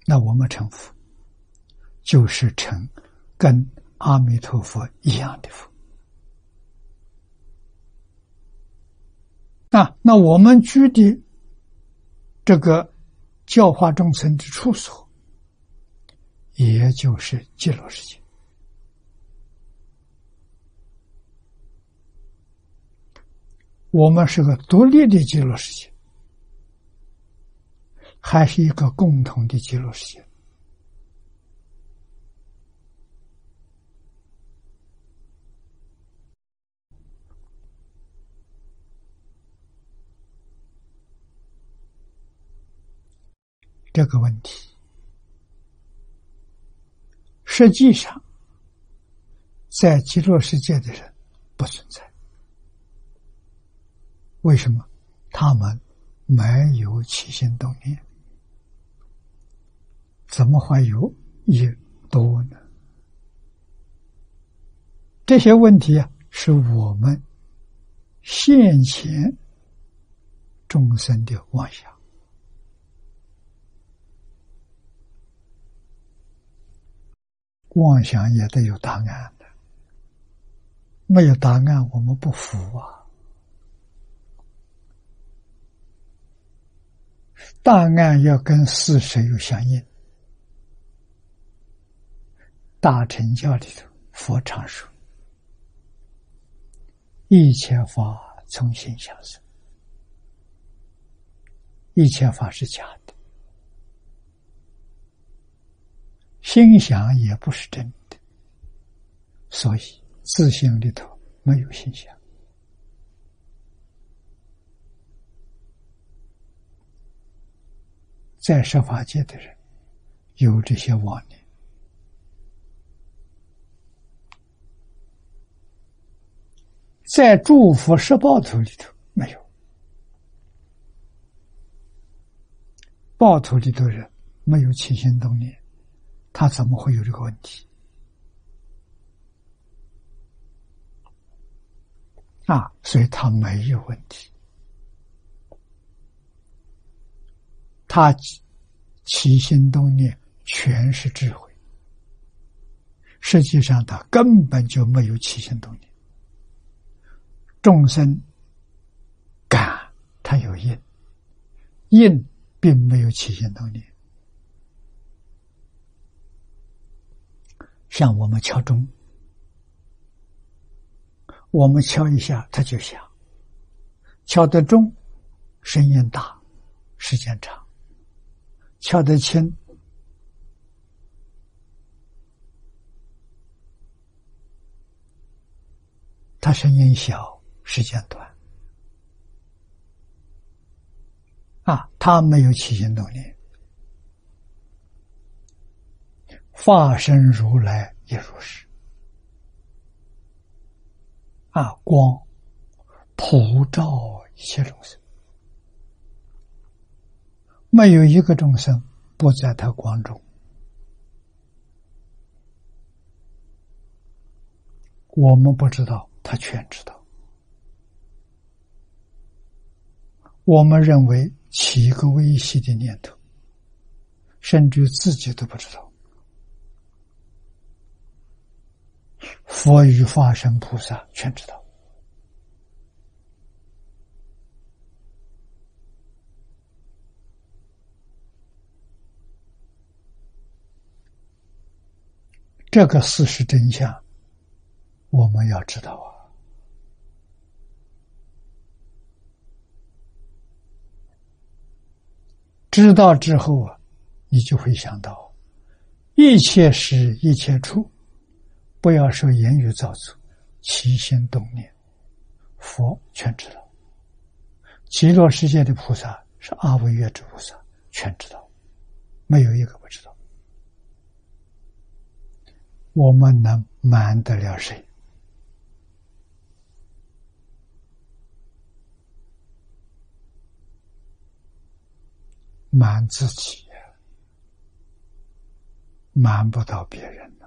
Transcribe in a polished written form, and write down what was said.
那我们成佛，就是成跟阿弥陀佛一样的佛。那我们居的这个教化众生的处所，也就是极乐世界。我们是个独立的极乐世界，还是一个共同的极乐世界？这个问题，实际上在极乐世界的人不存在。为什么？他们没有起心动念，怎么会有业多呢？这些问题啊，是我们现前众生的妄想。妄想也得有答案的，没有答案我们不服啊。答案要跟事实有相应。大乘教里头，佛常说：一切法从心想生，一切法是假的，心想也不是真的，所以自性里头没有心想。在设法界的人有这些妄念，在诸佛十报土里头没有。报土里头人没有起心动念，他怎么会有这个问题？所以他没有问题。他起心动念全是智慧，实际上他根本就没有起心动念。众生感他有因，因并没有起心动念。像我们敲钟，我们敲一下它就响，敲得重，声音大，时间长；敲得轻，它声音小，时间短。它没有起心动念。法身如来也如是。光普照一切众生，没有一个众生不在他光中。我们不知道，他全知道。我们认为起一个微细的念头，甚至自己都不知道。佛与法身菩萨全知道。这个事实真相，我们要知道啊。知道之后啊，你就会想到，一切时一切处，不要说言语造作，起心动念，佛全知道。极乐世界的菩萨是阿惟越之菩萨，全知道，没有一个不知道。我们能瞒得了谁？瞒自己，瞒不到别人。